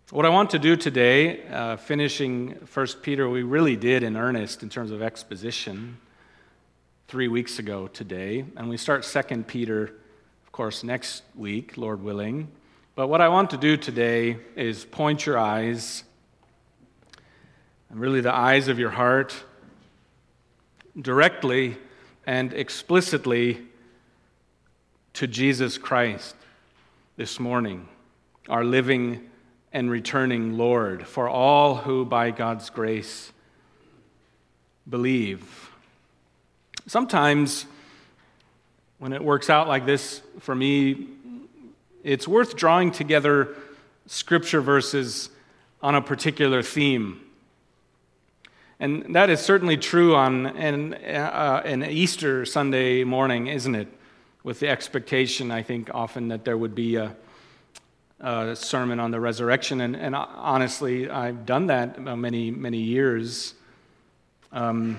What I want to do today, finishing 1 Peter, we really did in earnest in terms of exposition 3 weeks ago today. And we start 2 Peter, of course, next week, Lord willing. But what I want to do today is point your eyes, and really the eyes of your heart, directly and explicitly to Jesus Christ this morning, our living and returning Lord, for all who by God's grace believe. Sometimes when it works out like this for me, it's worth drawing together scripture verses on a particular theme. And that is certainly true on an Easter Sunday morning, isn't it? With the expectation, I think, often that there would be a sermon on the resurrection, and honestly, I've done that many, many years. But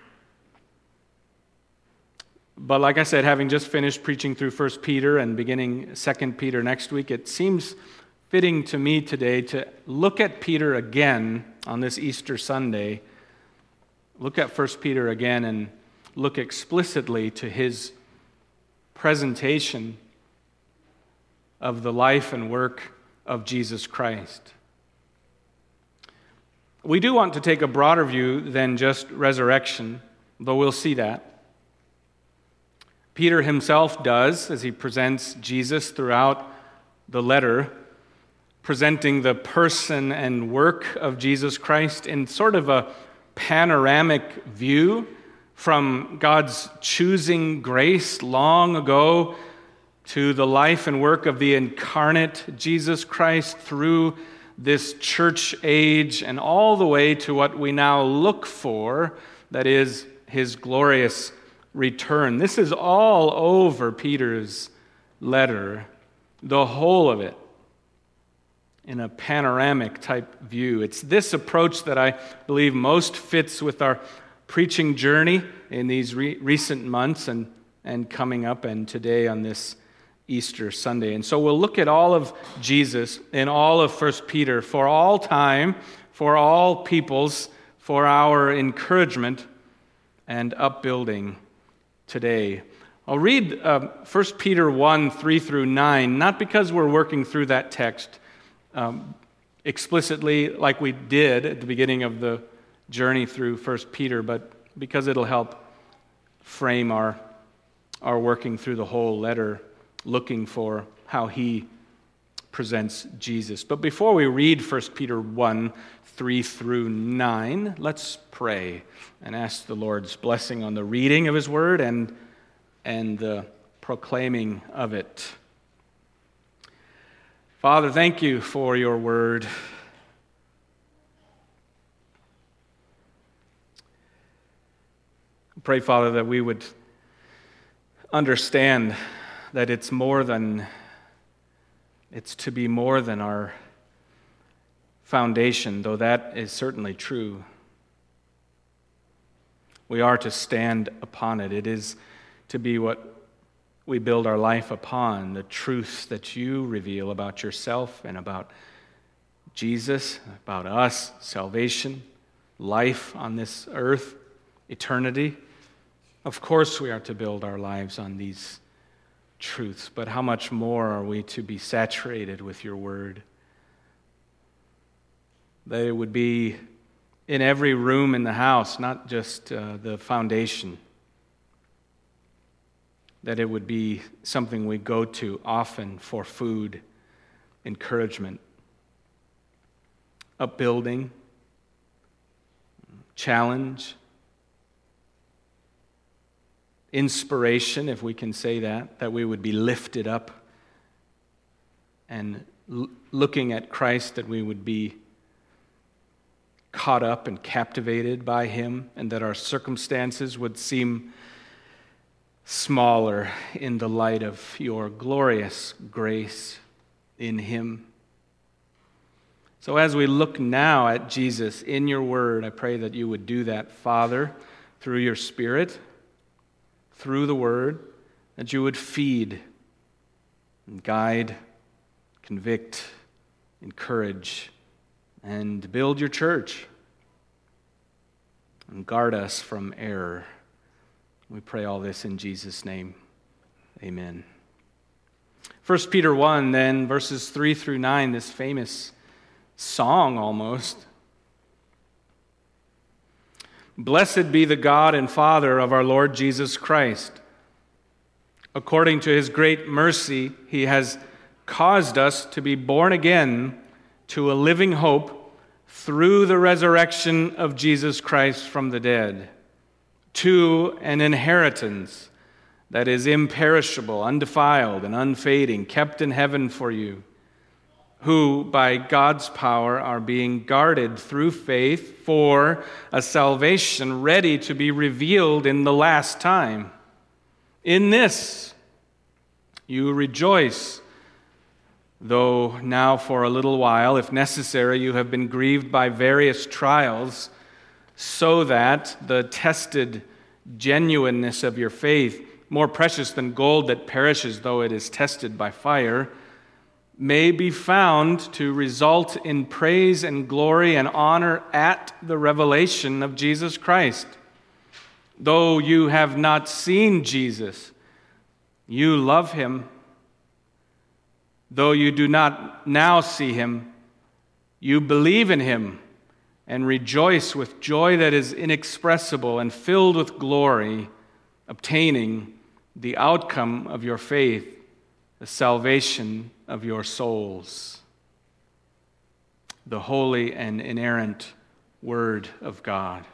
like I said, having just finished preaching through 1 Peter and beginning 2 Peter next week, it seems fitting to me today to look at Peter again on this Easter Sunday. Look at 1 Peter again and look explicitly to his presentation of the life and work of Jesus Christ. We do want to take a broader view than just resurrection, though we'll see that. Peter himself does, as he presents Jesus throughout the letter, presenting the person and work of Jesus Christ in sort of a panoramic view from God's choosing grace long ago to the life and work of the incarnate Jesus Christ through this church age and all the way to what we now look for, that is, his glorious return. This is all over Peter's letter, the whole of it, in a panoramic type view. It's this approach that I believe most fits with our preaching journey in these recent months and coming up and today on this Easter Sunday. And so we'll look at all of Jesus in all of 1 Peter for all time, for all peoples, for our encouragement and upbuilding today. I'll read 1 Peter 1, 3 through 9, not because we're working through that text explicitly like we did at the beginning of the journey through 1 Peter, but because it'll help frame our working through the whole letter, looking for how he presents Jesus. But before we read 1 Peter 1, 3 through 9, let's pray and ask the Lord's blessing on the reading of his word and the proclaiming of it. Father, thank you for your word. Pray, Father, that we would understand that it's to be more than our foundation, though that is certainly true. We are to stand upon it. It is to be what we build our life upon, the truths that you reveal about yourself and about Jesus, about us, salvation, life on this earth, eternity. Of course we are to build our lives on these truths, but how much more are we to be saturated with your word? That it would be in every room in the house, not just the foundation. That it would be something we go to often for food, encouragement, upbuilding, challenge, inspiration, if we can say that we would be lifted up and looking at Christ, that we would be caught up and captivated by him, and that our circumstances would seem smaller in the light of your glorious grace in him. So as we look now at Jesus in your word, I pray that you would do that, Father, through your Spirit, through the word, that you would feed and guide, convict, encourage, and build your church and guard us from error. We pray all this in Jesus' name. Amen. 1 Peter 1, then, verses 3 through 9, this famous song almost. Blessed be the God and Father of our Lord Jesus Christ. According to his great mercy, he has caused us to be born again to a living hope through the resurrection of Jesus Christ from the dead, to an inheritance that is imperishable, undefiled, and unfading, kept in heaven for you, who by God's power are being guarded through faith for a salvation ready to be revealed in the last time. In this you rejoice, though now for a little while, if necessary, you have been grieved by various trials, so that the tested genuineness of your faith, more precious than gold that perishes though it is tested by fire, may be found to result in praise and glory and honor at the revelation of Jesus Christ. Though you have not seen Jesus, you love him. Though you do not now see him, you believe in him and rejoice with joy that is inexpressible and filled with glory, obtaining the outcome of your faith, the salvation of your souls. The holy and inerrant Word of God.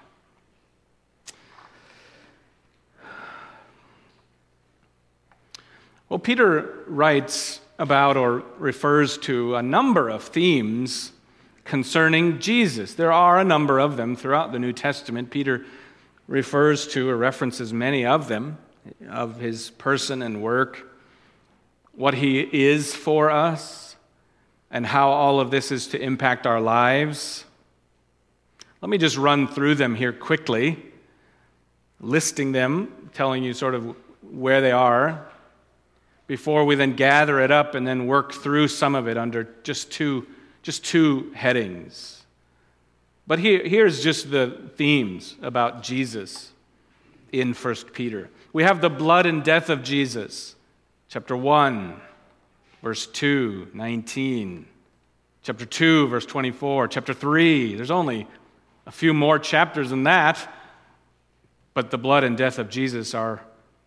Well, Peter writes about or refers to a number of themes concerning Jesus. There are a number of them throughout the New Testament. Peter refers to or references many of them, of his person and work, what he is for us, and how all of this is to impact our lives. Let me just run through them here quickly, listing them, telling you sort of where they are, before we then gather it up and then work through some of it under just two headings. But here's just the themes about Jesus in 1 Peter. We have the blood and death of Jesus, chapter 1, verse 2, 19. Chapter 2, verse 24. Chapter 3, there's only a few more chapters than that, but the blood and death of Jesus are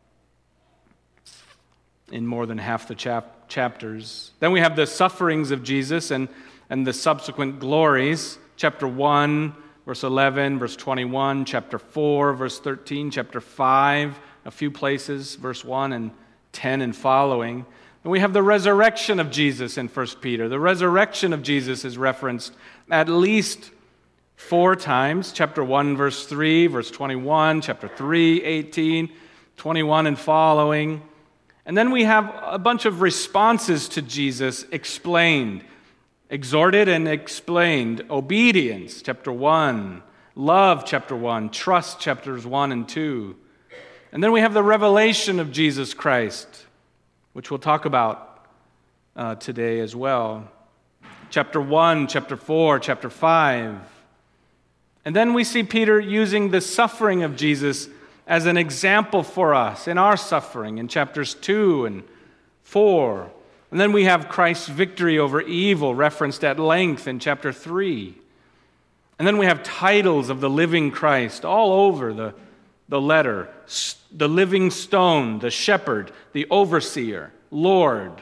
in more than half the chapters. Then we have the sufferings of Jesus and the subsequent glories. Chapter 1, verse 11, verse 21, chapter 4, verse 13, chapter 5, a few places, verse 1 and 10 and following. And we have the resurrection of Jesus in 1 Peter. The resurrection of Jesus is referenced at least 4 times. Chapter 1, verse 3, verse 21, chapter 3, 18, 21 and following. And then we have a bunch of responses to Jesus explained, exhorted and explained. Obedience, chapter 1. Love, chapter 1. Trust, chapters 1 and 2. And then we have the revelation of Jesus Christ, which we'll talk about today as well. Chapter 1, chapter 4, chapter 5. And then we see Peter using the suffering of Jesus as an example for us in our suffering in chapters 2 and 4. And then we have Christ's victory over evil referenced at length in chapter 3. And then we have titles of the living Christ all over the letter. The living stone, the shepherd, the overseer, Lord.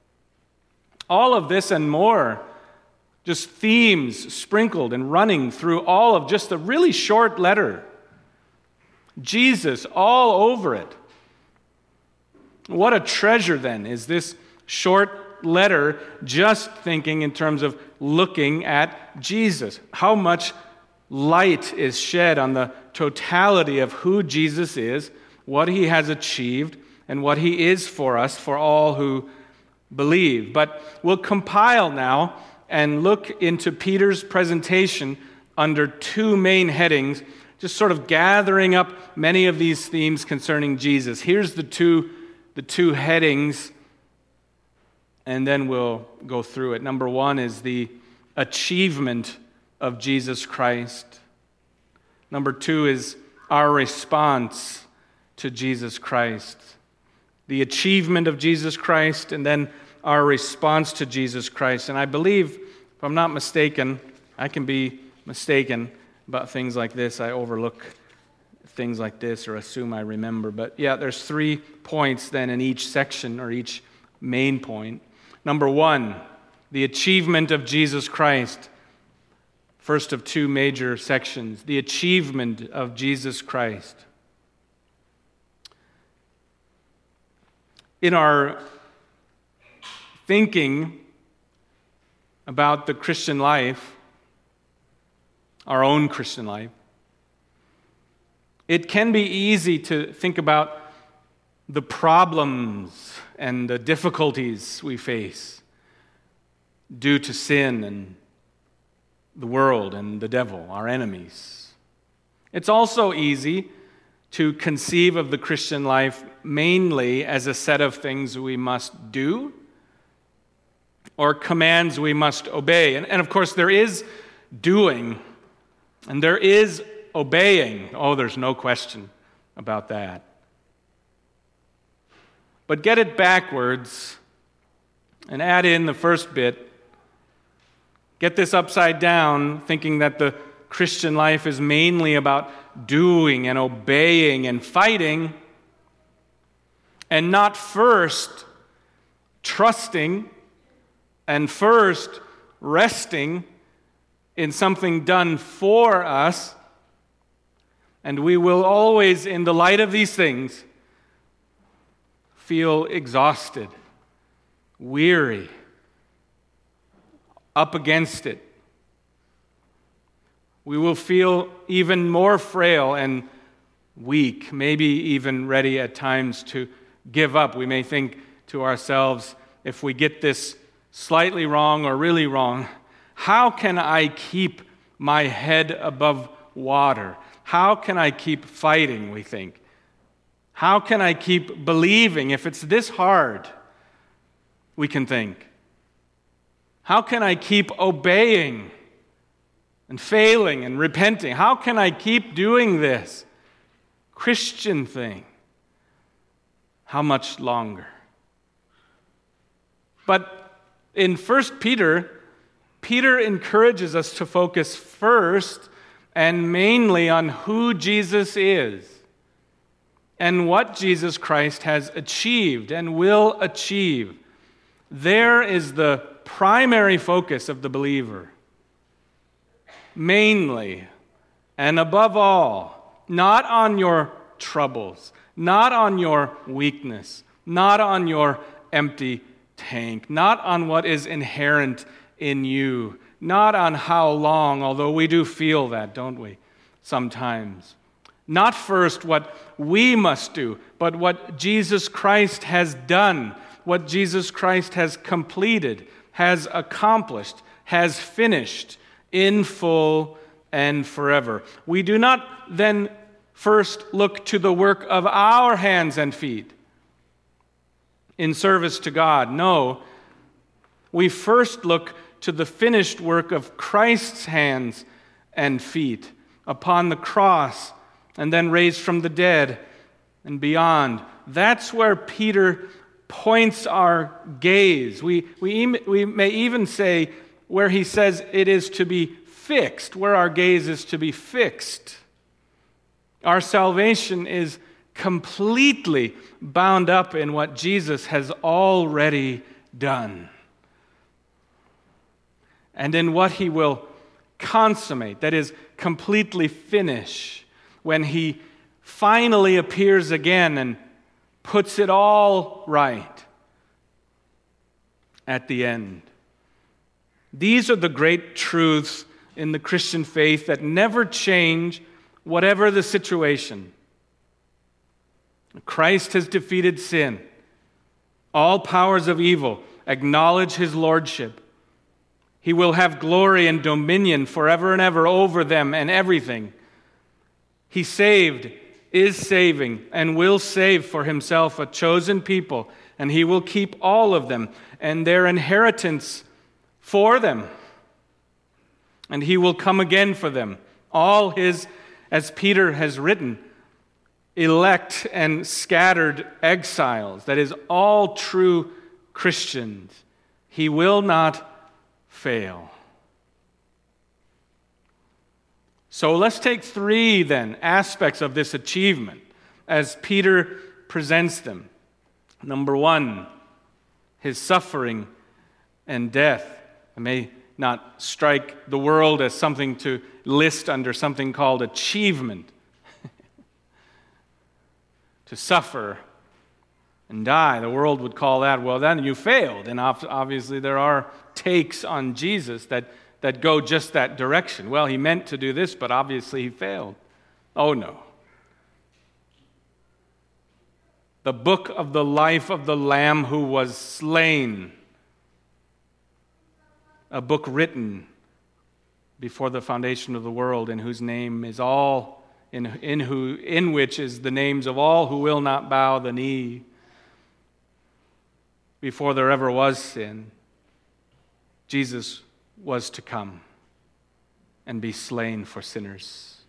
All of this and more, just themes sprinkled and running through all of just a really short letter. Jesus all over it. What a treasure then is this short letter, just thinking in terms of looking at Jesus. How much light is shed on the totality of who Jesus is, what he has achieved, and what he is for us, for all who believe. But we'll compile now and look into Peter's presentation under 2 main headings, just sort of gathering up many of these themes concerning Jesus. Here's the two headings, and then we'll go through it. Number 1 is the achievement of Jesus Christ. Number 2 is our response to Jesus Christ. The achievement of Jesus Christ, and then our response to Jesus Christ. And I believe, if I'm not mistaken, I can be mistaken about things like this. I overlook things like this or assume I remember. But yeah, there's 3 points then in each section or each main point. Number 1, the achievement of Jesus Christ. First of 2 major sections, the achievement of Jesus Christ. In our thinking about the Christian life, our own Christian life, it can be easy to think about the problems and the difficulties we face due to sin and the world and the devil, our enemies. It's also easy to conceive of the Christian life mainly as a set of things we must do or commands we must obey. And of course, there is doing and there is obeying. Oh, there's no question about that. But get it backwards and add in the first bit. Get this upside down, thinking that the Christian life is mainly about doing and obeying and fighting, and not first trusting and first resting in something done for us. And we will always, in the light of these things, feel exhausted, weary, up against it. We will feel even more frail and weak, maybe even ready at times to give up. We may think to ourselves, if we get this slightly wrong or really wrong, how can I keep my head above water? How can I keep fighting, we think? How can I keep believing if it's this hard, we can think? How can I keep obeying and failing and repenting? How can I keep doing this Christian thing? How much longer? But in 1 Peter, Peter encourages us to focus first and mainly on who Jesus is and what Jesus Christ has achieved and will achieve. There is the primary focus of the believer. Mainly and above all, not on your troubles, not on your weakness, not on your empty tank, not on what is inherent in you, not on how long, although we do feel that, don't we, sometimes. Not first what we must do, but what Jesus Christ has done, what Jesus Christ has completed, has accomplished, has finished in full and forever. We do not then first look to the work of our hands and feet in service to God. No, we first look to the finished work of Christ's hands and feet upon the cross and then raised from the dead and beyond. That's where Peter points our gaze. We may even say where he says it is to be fixed, where our gaze is to be fixed. Our salvation is completely bound up in what Jesus has already done and in what he will consummate, that is, completely finish, when he finally appears again and puts it all right at the end. These are the great truths in the Christian faith that never change, whatever the situation. Christ has defeated sin. All powers of evil acknowledge his lordship. He will have glory and dominion forever and ever over them and everything. He saved, is saving, and will save for himself a chosen people, and he will keep all of them and their inheritance for them. and he will come again for them. All his, as Peter has written, elect and scattered exiles, that is, all true Christians, he will not fail. So let's take three, then, aspects of this achievement as Peter presents them. Number one, his suffering and death. It may not strike the world as something to list under something called achievement. To suffer and die, the world would call that, well, then you failed. And obviously there are takes on Jesus that go just that direction. Well, he meant to do this, but obviously he failed. Oh, no. The book of the life of the Lamb who was slain, a book written before the foundation of the world, in whose name is all, in which is the names of all who will not bow the knee, before there ever was sin. Jesus was to come and be slain for sinners.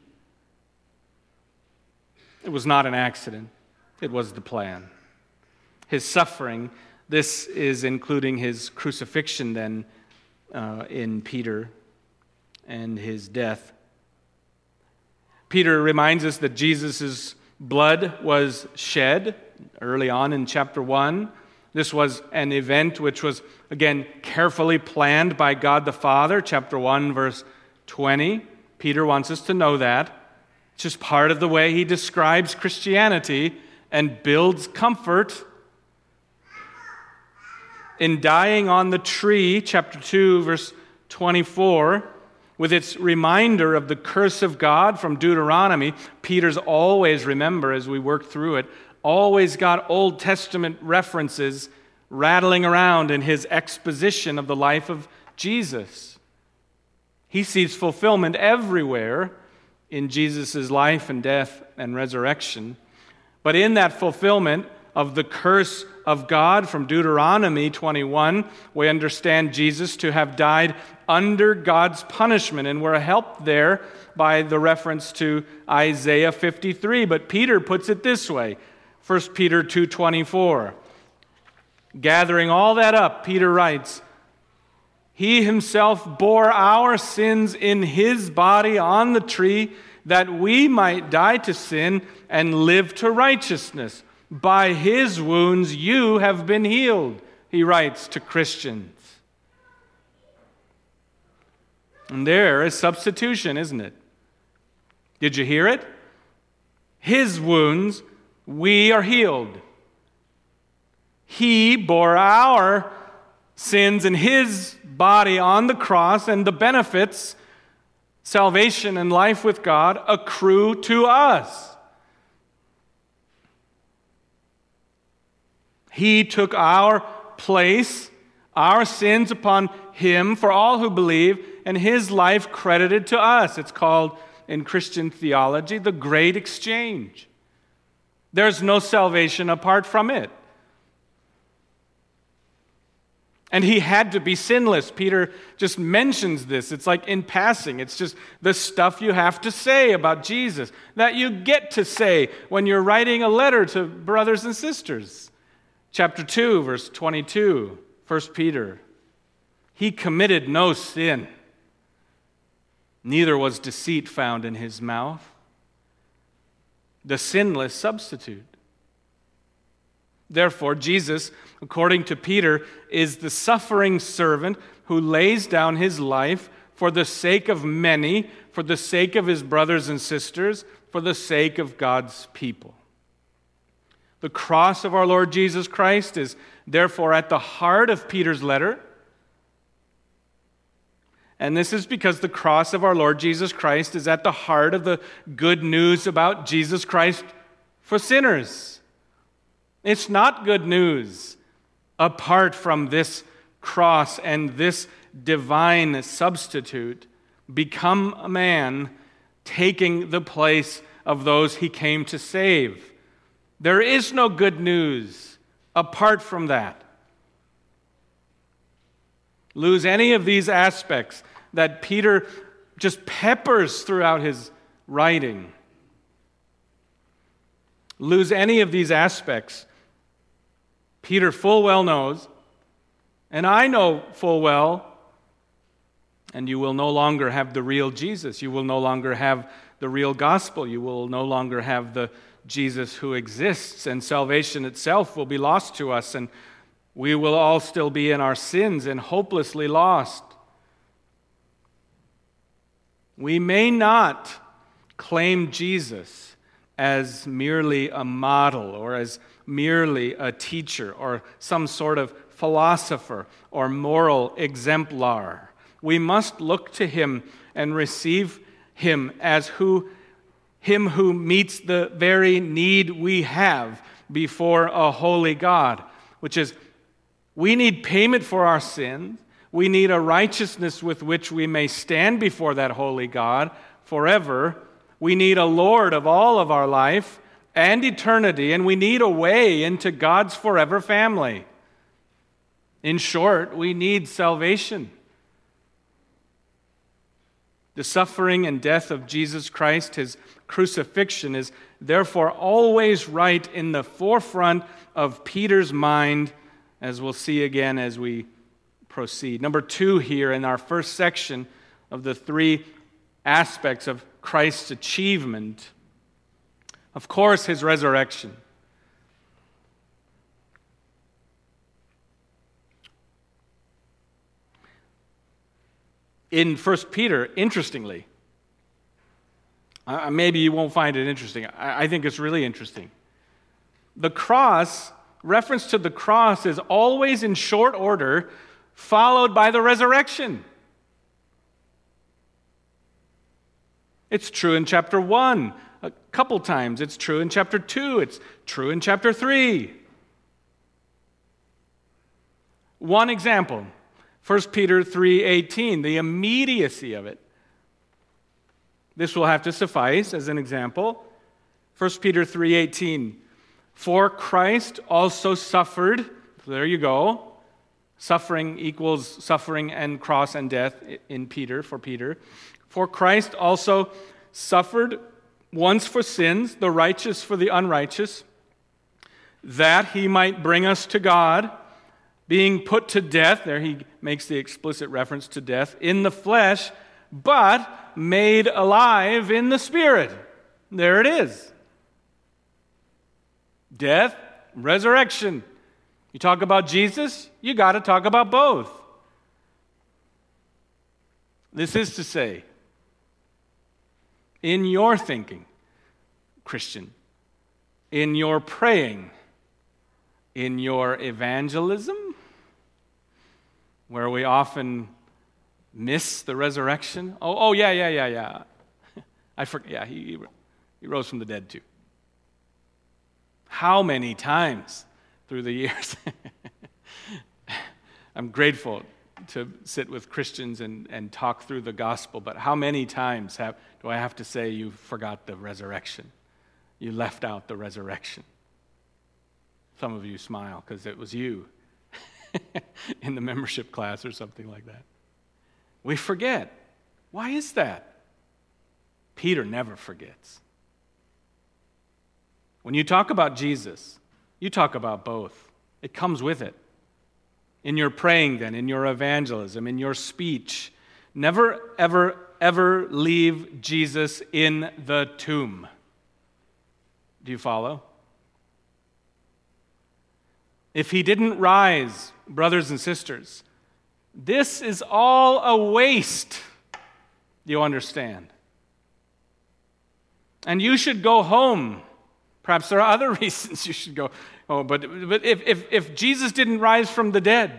It was not an accident. It was the plan. His suffering, this is including his crucifixion then in Peter, and his death. Peter reminds us that Jesus' blood was shed early on in chapter 1. This was an event which was, again, carefully planned by God the Father, chapter 1, verse 20. Peter wants us to know that. It's just part of the way he describes Christianity and builds comfort. In dying on the tree, chapter 2, verse 24, with its reminder of the curse of God from Deuteronomy, Peter's always, remember as we work through it, always got Old Testament references rattling around in his exposition of the life of Jesus. He sees fulfillment everywhere in Jesus' life and death and resurrection. But in that fulfillment of the curse of God from Deuteronomy 21, we understand Jesus to have died under God's punishment, and we're helped there by the reference to Isaiah 53. But Peter puts it this way, 1 Peter 2:24. Gathering all that up, Peter writes, He himself bore our sins in his body on the tree, that we might die to sin and live to righteousness. By his wounds you have been healed, he writes to Christians. And there is substitution, isn't it? Did you hear it? His wounds, we are healed. He bore our sins in his body on the cross, and the benefits, salvation and life with God, accrue to us. He took our place, our sins upon him for all who believe, and his life credited to us. It's called, in Christian theology, the Great Exchange. There's no salvation apart from it. And he had to be sinless. Peter just mentions this. It's like in passing. It's just the stuff you have to say about Jesus, that you get to say when you're writing a letter to brothers and sisters. Chapter 2, verse 22, 1 Peter. He committed no sin. Neither was deceit found in his mouth. The sinless substitute. Therefore, Jesus, according to Peter, is the suffering servant who lays down his life for the sake of many, for the sake of his brothers and sisters, for the sake of God's people. The cross of our Lord Jesus Christ is therefore at the heart of Peter's letter. And this is because the cross of our Lord Jesus Christ is at the heart of the good news about Jesus Christ for sinners. It's not good news apart from this cross and this divine substitute become a man taking the place of those he came to save. There is no good news apart from that. Lose any of these aspects that Peter just peppers throughout his writing. Lose any of these aspects, Peter full well knows, and I know full well, and you will no longer have the real Jesus. You will no longer have the real gospel. You will no longer have the Jesus who exists, and salvation itself will be lost to us, and we will all still be in our sins and hopelessly lost. We may not claim Jesus as merely a model or as merely a teacher or some sort of philosopher or moral exemplar. We must look to him and receive him as him who meets the very need we have before a holy God, which is we need payment for our sins. We need a righteousness with which we may stand before that holy God forever. We need a Lord of all of our life and eternity, and we need a way into God's forever family. In short, we need salvation. The suffering and death of Jesus Christ, his crucifixion, is therefore always right in the forefront of Peter's mind, as we'll see again as we proceed. Number 2 here in our first section of the 3 aspects of Christ's achievement, of course, his resurrection. In 1 Peter, interestingly, maybe you won't find it interesting. I think it's really interesting. The cross, reference to the cross is always in short order, followed by the resurrection. It's true in chapter 1 a couple times. It's true in chapter 2. It's true in chapter 3. One example, 1 Peter 3:18, the immediacy of it. This will have to suffice as an example. 1 Peter 3:18, for Christ also suffered, there you go. Suffering equals suffering and cross and death in Peter, for Peter. For Christ also suffered once for sins, the righteous for the unrighteous, that he might bring us to God, being put to death, there he makes the explicit reference to death, in the flesh, but made alive in the Spirit. There it is. Death, resurrection. You talk about Jesus, you got to talk about both. This is to say, in your thinking, Christian, in your praying, in your evangelism, where we often miss the resurrection. Oh, yeah. I forget. Yeah, he rose from the dead too. How many times through the years? I'm grateful to sit with Christians and talk through the gospel, but how many times do I have to say you forgot the resurrection? You left out the resurrection. Some of you smile because it was you in the membership class or something like that. We forget. Why is that? Peter never forgets. When you talk about Jesus, you talk about both. It comes with it. In your praying then, in your evangelism, in your speech, never, ever, ever leave Jesus in the tomb. Do you follow? If he didn't rise, brothers and sisters, this is all a waste. You understand? And you should go home. Perhaps there are other reasons you should go home, but if Jesus didn't rise from the dead,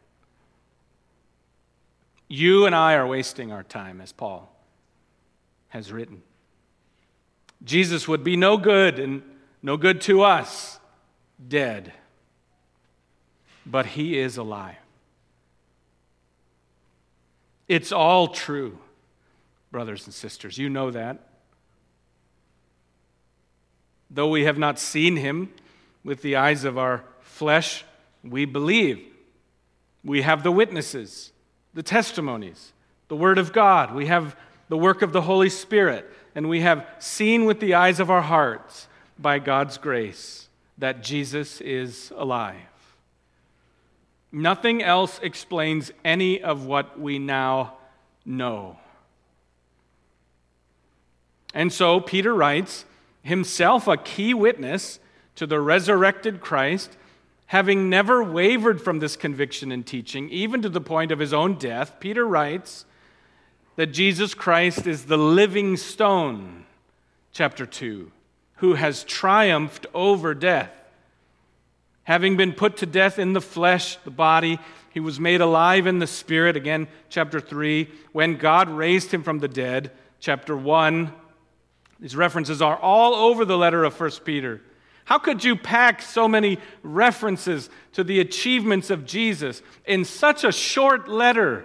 you and I are wasting our time, as Paul has written. Jesus would be no good and no good to us, dead. But he is alive. It's all true, brothers and sisters. You know that. Though we have not seen him with the eyes of our flesh, we believe. We have the witnesses, the testimonies, the Word of God. We have the work of the Holy Spirit. And we have seen with the eyes of our hearts, by God's grace, that Jesus is alive. Nothing else explains any of what we now know. And so Peter writes, himself a key witness to the resurrected Christ, having never wavered from this conviction and teaching, even to the point of his own death, Peter writes that Jesus Christ is the living stone, chapter 2, who has triumphed over death. Having been put to death in the flesh, the body, he was made alive in the spirit, again, chapter 3, when God raised him from the dead, chapter 1. These references are all over the letter of 1 Peter. How could you pack so many references to the achievements of Jesus in such a short letter?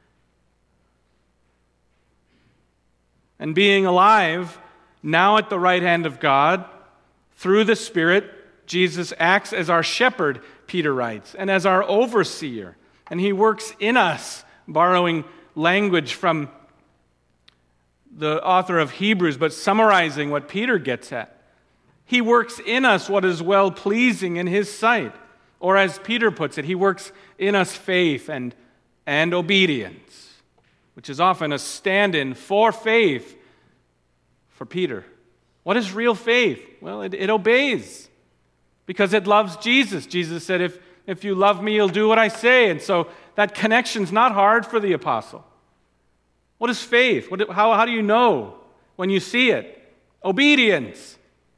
And being alive, now at the right hand of God, through the Spirit, Jesus acts as our shepherd, Peter writes, and as our overseer. And he works in us, borrowing language from the author of Hebrews, but summarizing what Peter gets at. He works in us what is well-pleasing in his sight. Or as Peter puts it, he works in us faith and obedience, which is often a stand-in for faith for Peter. What is real faith? Well, it obeys because it loves Jesus. Jesus said, if you love me, you'll do what I say. And so that connection's not hard for the apostle. What is faith? How do you know when you see it? Obedience.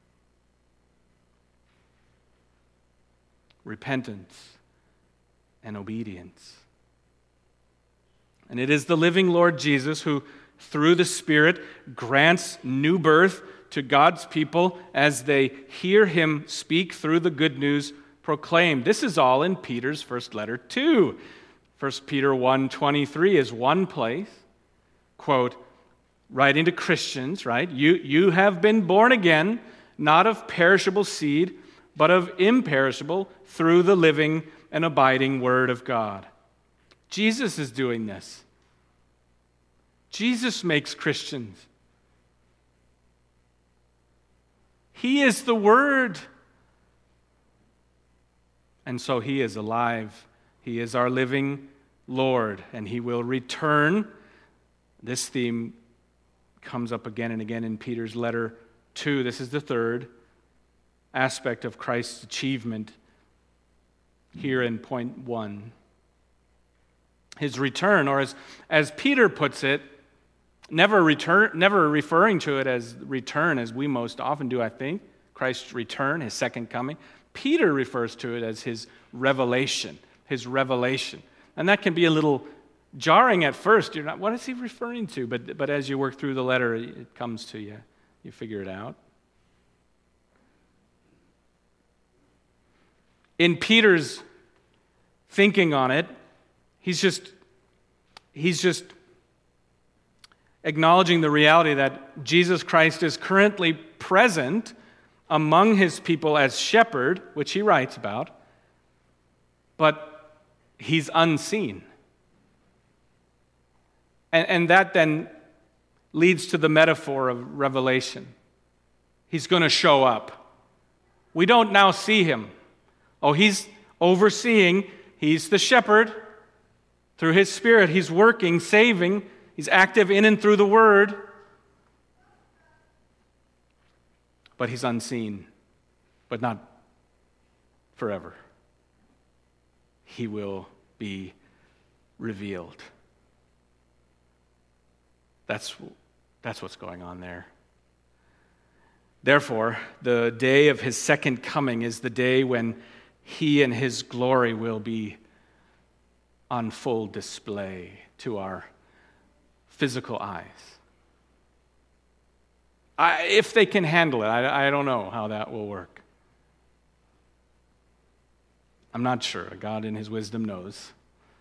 Repentance and obedience. And it is the living Lord Jesus who, through the Spirit, grants new birth to God's people as they hear him speak through the good news proclaimed. This is all in Peter's first letter too. 1 Peter 1:23 is one place. Quote, writing to Christians, right? You have been born again, not of perishable seed, but of imperishable, through the living and abiding Word of God. Jesus is doing this. Jesus makes Christians. He is the Word. And so he is alive. He is our living Lord, and he will return. This theme comes up again and again in Peter's letter 2. This is the third aspect of Christ's achievement here in point 1. His return, or as Peter puts it, never referring to it as return as we most often do, I think, Christ's return, his second coming. Peter refers to it as his revelation. And that can be a little jarring at first. You're not, what is he referring to? But as you work through the letter, it comes to you. You figure it out. In Peter's thinking on it, he's just acknowledging the reality that Jesus Christ is currently present among his people as shepherd, which he writes about, but he's unseen. And that then leads to the metaphor of Revelation. He's going to show up. We don't now see him. Oh, he's overseeing. He's the shepherd. Through his Spirit, he's working, saving. He's active in and through the Word. But he's unseen, but not forever. He will be revealed. That's what's going on there. Therefore, the day of his second coming is the day when he and his glory will be on full display to our physical eyes. If they can handle it, I don't know how that will work. I'm not sure. God in his wisdom knows.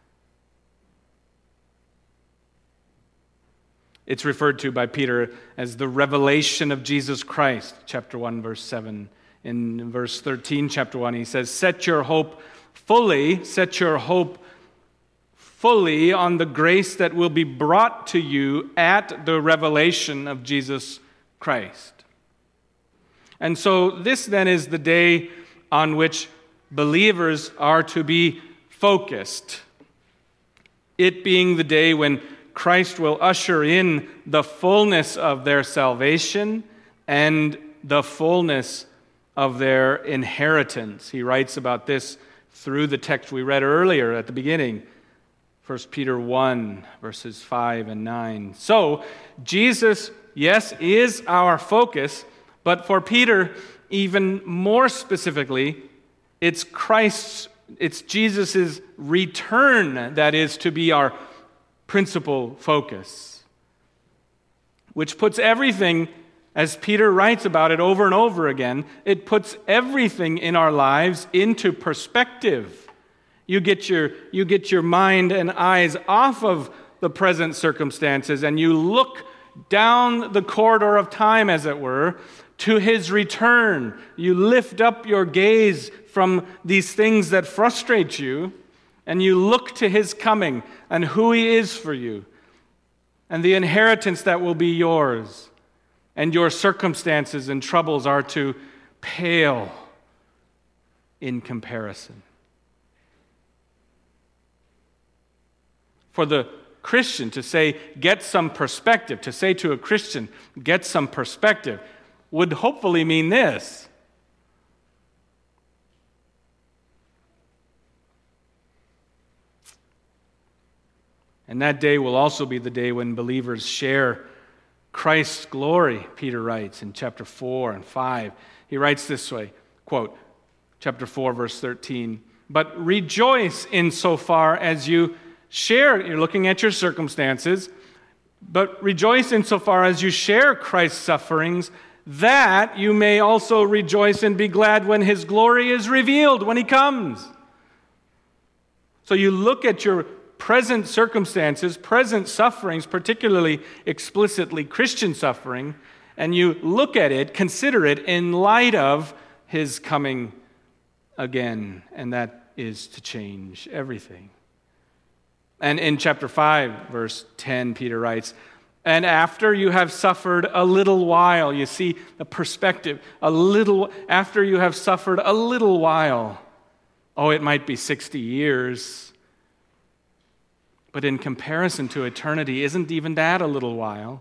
It's referred to by Peter as the revelation of Jesus Christ, chapter 1, verse 7. In verse 13, chapter 1, he says, set your hope fully on the grace that will be brought to you at the revelation of Jesus Christ. And so this then is the day on which believers are to be focused. It being the day when Christ will usher in the fullness of their salvation and the fullness of their inheritance. He writes about this through the text we read earlier at the beginning, 1 Peter 1, verses 5 and 9. So, Jesus, yes, is our focus, but for Peter, even more specifically, it's Jesus' return that is to be our principal focus, which puts everything, as Peter writes about it over and over again, it puts everything in our lives into perspective. You get your mind and eyes off of the present circumstances and you look down the corridor of time, as it were, to his return. You lift up your gaze from these things that frustrate you, and you look to his coming and who he is for you, and the inheritance that will be yours, and your circumstances and troubles are to pale in comparison. For the Christian to say, get some perspective, to say to a Christian, get some perspective, would hopefully mean this: and that day will also be the day when believers share Christ's glory, Peter writes in chapter 4 and 5. He writes this way, quote, chapter 4, verse 13, "But rejoice insofar as you share," you're looking at your circumstances, "but rejoice insofar as you share Christ's sufferings, that you may also rejoice and be glad when his glory is revealed, when he comes." So you look at your present circumstances, present sufferings, particularly explicitly Christian suffering, and you look at it, consider it in light of his coming again, and that is to change everything. And in chapter 5, verse 10, Peter writes, "And after you have suffered a little while," you see the perspective, after you have suffered a little while, it might be 60 years, but in comparison to eternity, isn't even that a little while?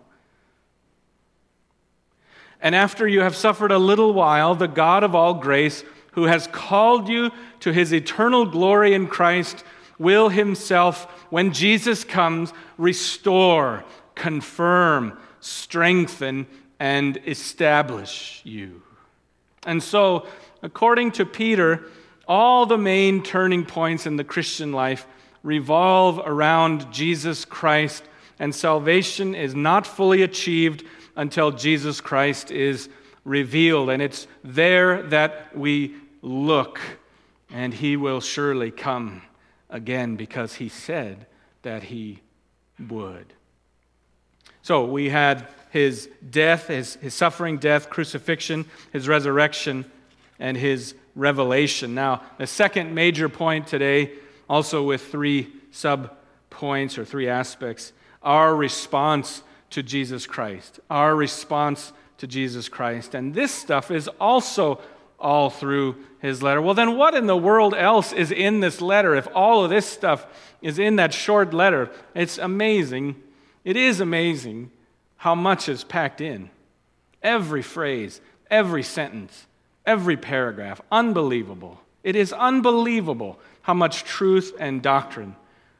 "And after you have suffered a little while, the God of all grace, who has called you to his eternal glory in Christ, will himself, when Jesus comes, restore, confirm, strengthen, and establish you." And so, according to Peter, all the main turning points in the Christian life revolve around Jesus Christ, and salvation is not fully achieved until Jesus Christ is revealed. And it's there that we look, and he will surely come again, because he said that he would. So we had his death, his suffering, death, crucifixion, his resurrection, and his revelation. Now, the second major point today, also with 3 sub-points or 3 aspects, our response to Jesus Christ. Our response to Jesus Christ. And this stuff is also all through his letter. Well, then what in the world else is in this letter if all of this stuff is in that short letter? It's amazing. It is amazing how much is packed in. Every phrase, every sentence, every paragraph. Unbelievable. It is unbelievable how much truth and doctrine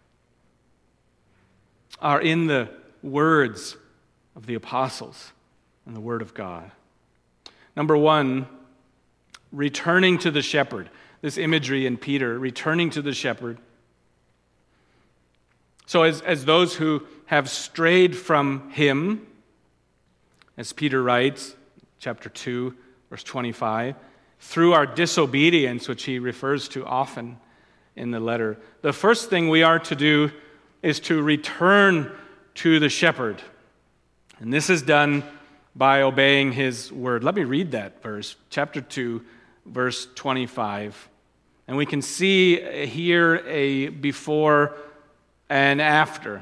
are in the words of the apostles and the Word of God. Number 1, returning to the shepherd. This imagery in Peter, returning to the shepherd. So as those who have strayed from him, as Peter writes, chapter 2, verse 25, through our disobedience, which he refers to often in the letter, the first thing we are to do is to return to the shepherd. And this is done by obeying his word. Let me read that verse, chapter 2, verse 25. And we can see here a before and after.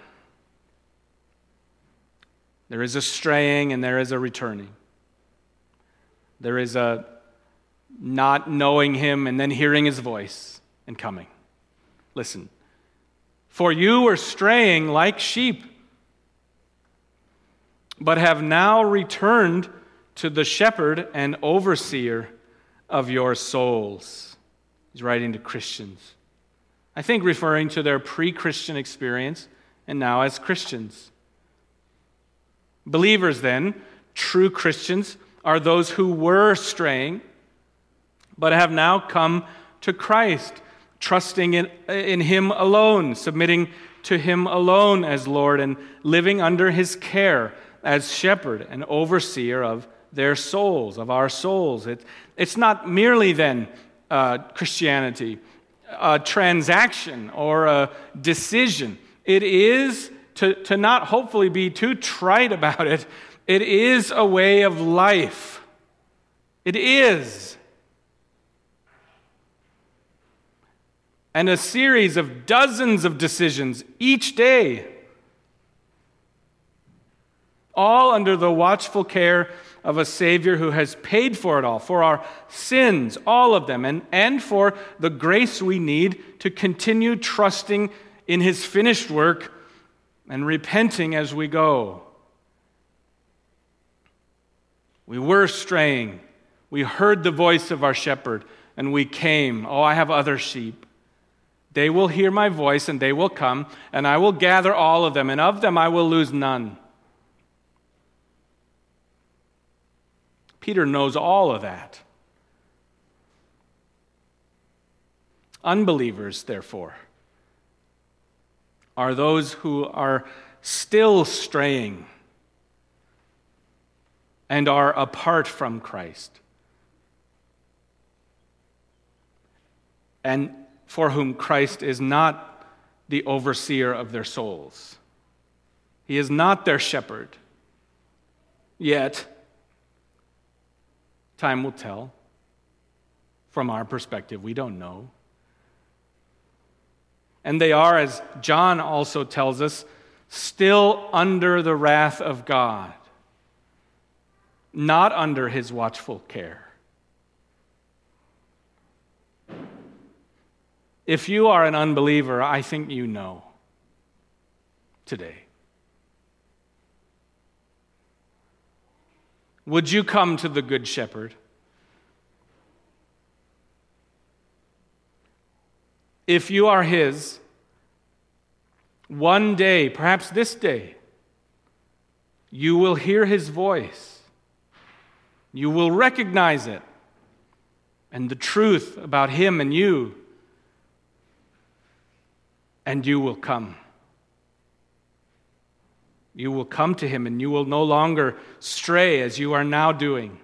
There is a straying and there is a returning. There is a not knowing him and then hearing his voice and coming. Listen. For you were straying like sheep, but have now returned to the shepherd and overseer of your souls. He's writing to Christians. I think referring to their pre-Christian experience and now as Christians. Believers then, true Christians, are those who were straying, but have now come to Christ, trusting in Him alone, submitting to Him alone as Lord, and living under His care as shepherd and overseer of their souls, of our souls. It's not merely then Christianity, a transaction or a decision. It is, to not hopefully be too trite about it, it is a way of life. It is. And a series of dozens of decisions each day, all under the watchful care of a Savior who has paid for it all, for our sins, all of them, and for the grace we need to continue trusting in His finished work and repenting as we go. We were straying. We heard the voice of our shepherd, and we came. Oh, I have other sheep. They will hear my voice, and they will come, and I will gather all of them, and of them I will lose none. Peter knows all of that. Unbelievers, therefore, are those who are still straying and are apart from Christ, and for whom Christ is not the overseer of their souls. He is not their shepherd. Yet, time will tell. From our perspective, we don't know. And they are, as John also tells us, still under the wrath of God, not under His watchful care. If you are an unbeliever, I think you know today. Would you come to the Good Shepherd? If you are His, one day, perhaps this day, you will hear His voice. You will recognize it and the truth about Him and you, and you will come. You will come to Him, and you will no longer stray as you are now doing.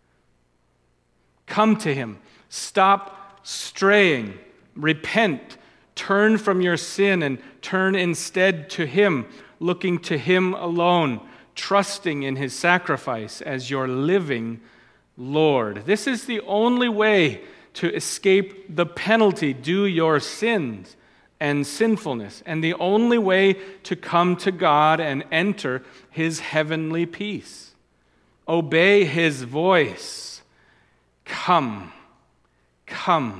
Come to Him. Stop straying. Repent. Turn from your sin and turn instead to Him, looking to Him alone, trusting in His sacrifice as your living Lord. This is the only way to escape the penalty due your sins and sinfulness, and the only way to come to God and enter His heavenly peace. Obey His voice. Come, come.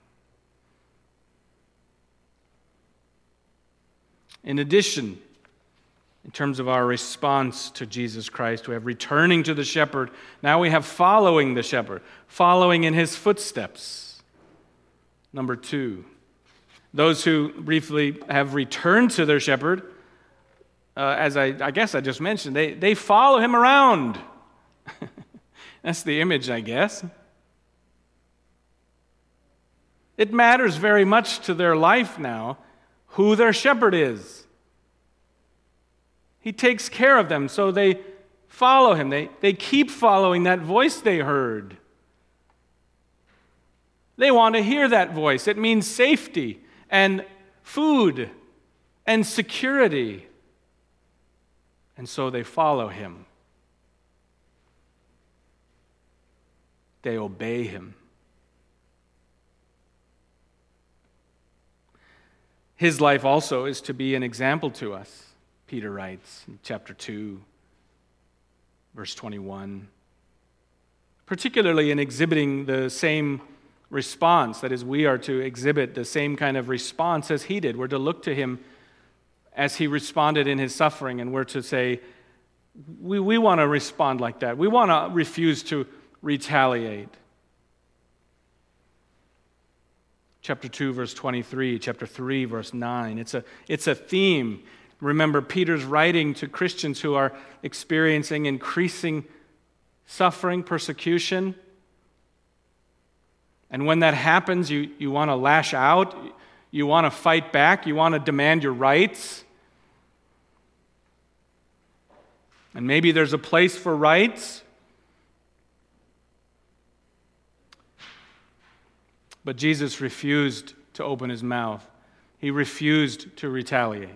In addition, in terms of our response to Jesus Christ, we have returning to the shepherd. Now we have following the shepherd, following in His footsteps. Number 2. Those who briefly have returned to their shepherd, as I guess I just mentioned, they follow him around. That's the image, I guess. It matters very much to their life now who their shepherd is. He takes care of them, so they follow him. They keep following that voice they heard. They want to hear that voice. It means safety and food and security. And so they follow Him. They obey Him. His life also is to be an example to us, Peter writes in chapter 2, verse 21. Particularly in exhibiting the same response, that is, we are to exhibit the same kind of response as he did. We're to look to him as he responded in his suffering, and we're to say, we want to respond like that. We want to refuse to retaliate. Chapter 2, verse 23, chapter 3, verse 9. It's a theme. Remember, Peter's writing to Christians who are experiencing increasing suffering, persecution. And when that happens, you want to lash out, you want to fight back, you want to demand your rights. And maybe there's a place for rights. But Jesus refused to open his mouth. He refused to retaliate.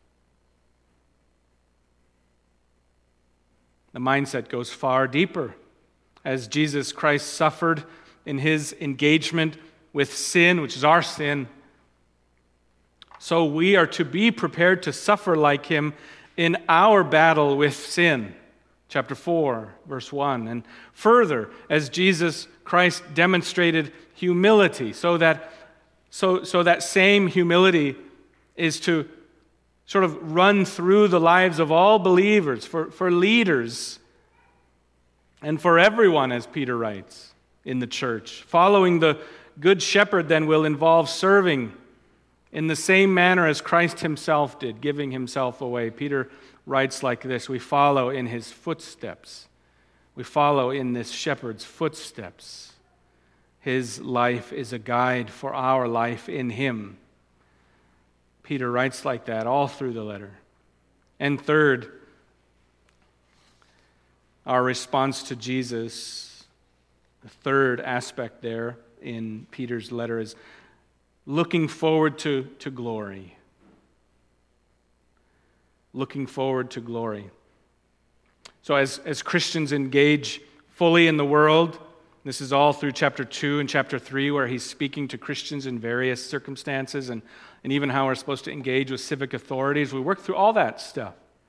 The mindset goes far deeper. As Jesus Christ suffered in his engagement with sin, which is our sin, so we are to be prepared to suffer like him in our battle with sin. Chapter 4, verse 1. And further, as Jesus Christ demonstrated humility, so that same humility is to sort of run through the lives of all believers, for leaders, and for everyone, as Peter writes, in the church. Following the Good Shepherd then will involve serving in the same manner as Christ himself did, giving himself away. Peter writes like this: we follow in his footsteps. We follow in this shepherd's footsteps. His life is a guide for our life in him. Peter writes like that all through the letter. And third, our response to Jesus, the third aspect there in Peter's letter, is looking forward to glory. Looking forward to glory. So as Christians engage fully in the world, this is all through chapter 2 and chapter 3, where he's speaking to Christians in various circumstances and even how we're supposed to engage with civic authorities. We work through all that stuff.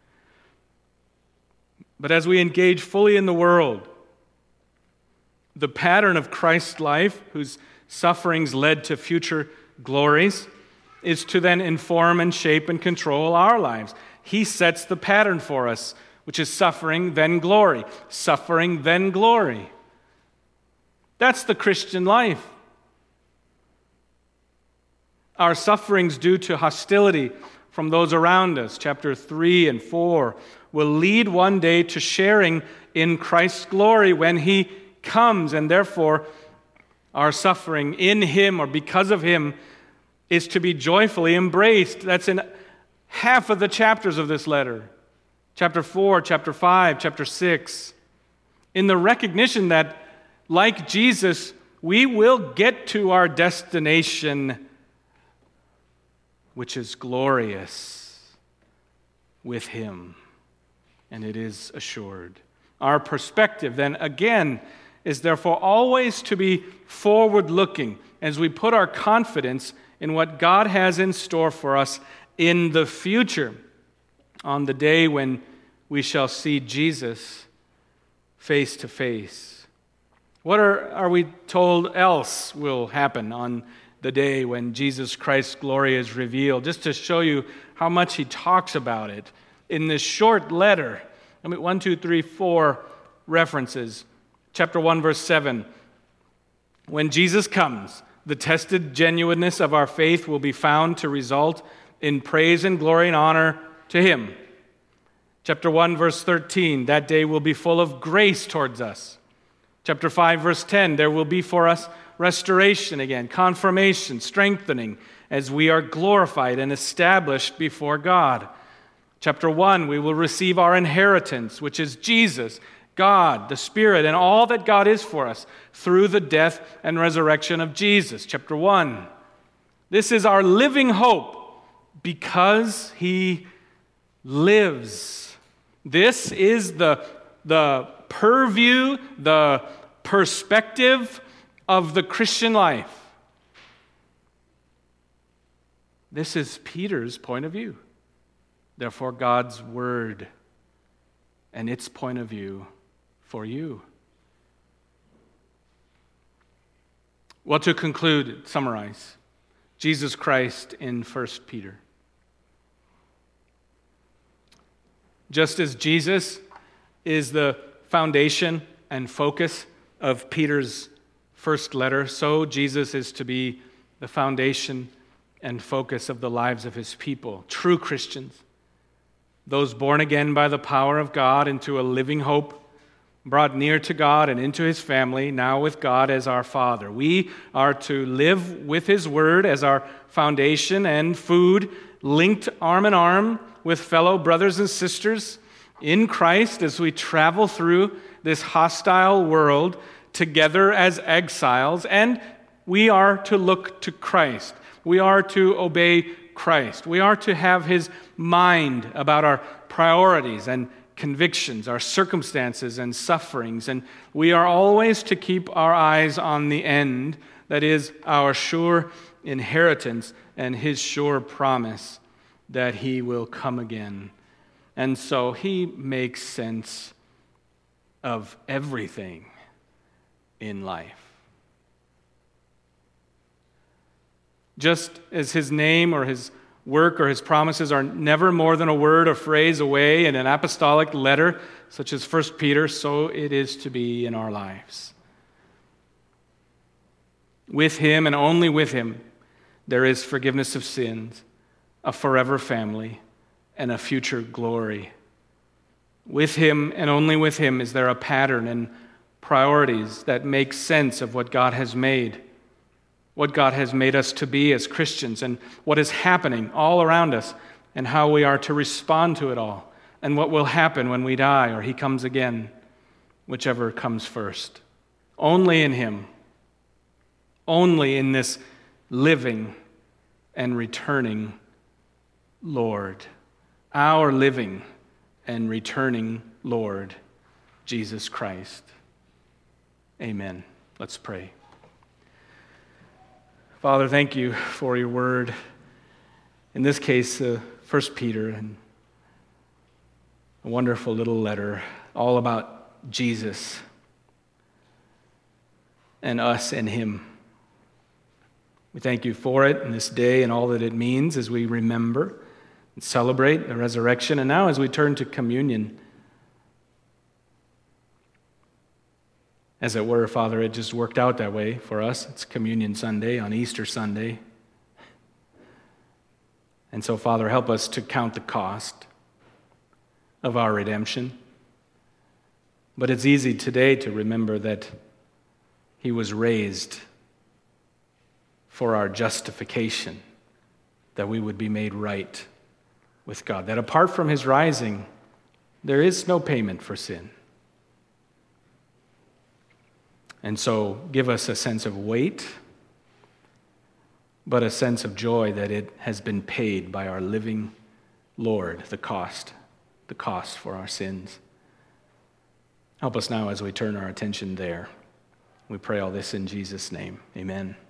But as we engage fully in the world, the pattern of Christ's life, whose sufferings led to future glories, is to then inform and shape and control our lives. He sets the pattern for us, which is suffering, then glory. Suffering, then glory. That's the Christian life. Our sufferings due to hostility from those around us, chapter 3 and 4, will lead one day to sharing in Christ's glory when he comes, and therefore our suffering in him or because of him is to be joyfully embraced. That's in half of the chapters of this letter. Chapter 4, chapter 5, chapter 6. In the recognition that, like Jesus, we will get to our destination, which is glorious with him, and it is assured. Our perspective, then, again, is therefore always to be forward-looking as we put our confidence in what God has in store for us in the future, on the day when we shall see Jesus face to face. What are we told else will happen on the day when Jesus Christ's glory is revealed? Just to show you how much he talks about it in this short letter. 1, 2, 3, 4 references. Chapter 1, verse 7. When Jesus comes, the tested genuineness of our faith will be found to result in praise and glory and honor to him. Chapter 1, verse 13. That day will be full of grace towards us. Chapter 5, verse 10, there will be for us restoration again, confirmation, strengthening, as we are glorified and established before God. Chapter 1, we will receive our inheritance, which is Jesus, God, the Spirit, and all that God is for us through the death and resurrection of Jesus. Chapter 1, this is our living hope because he lives. This is the purview, the perspective of the Christian life. This is Peter's point of view. Therefore, God's word and its point of view for you. Well, to conclude, summarize, Jesus Christ in 1 Peter. Just as Jesus is the foundation and focus of Peter's first letter, so Jesus is to be the foundation and focus of the lives of his people, true Christians, those born again by the power of God into a living hope, brought near to God and into his family, now with God as our Father. We are to live with his word as our foundation and food, linked arm in arm with fellow brothers and sisters in Christ as we travel through this hostile world together as exiles, and we are to look to Christ. We are to obey Christ. We are to have his mind about our priorities and convictions, our circumstances and sufferings, and we are always to keep our eyes on the end, that is, our sure inheritance and his sure promise that he will come again. And so he makes sense of everything in life. Just as his name or his work or his promises are never more than a word or phrase away in an apostolic letter, such as 1 Peter, so it is to be in our lives. With him and only with him, there is forgiveness of sins, a forever family, and a future glory. With him and only with him is there a pattern and priorities that make sense of what God has made, what God has made us to be as Christians, and what is happening all around us, and how we are to respond to it all, and what will happen when we die or he comes again, whichever comes first. Only in him, only in this living and returning Lord, our living and returning Lord, Jesus Christ. Amen. Let's pray. Father, thank you for your word. In this case, 1 Peter, and a wonderful little letter all about Jesus and us and him. We thank you for it in this day and all that it means as we remember and celebrate the resurrection. And now as we turn to communion, as it were, Father, it just worked out that way for us. It's Communion Sunday on Easter Sunday. And so, Father, help us to count the cost of our redemption. But it's easy today to remember that he was raised for our justification, that we would be made right with God, that apart from his rising, there is no payment for sin. And so give us a sense of weight, but a sense of joy that it has been paid by our living Lord, the cost for our sins. Help us now as we turn our attention there. We pray all this in Jesus' name. Amen.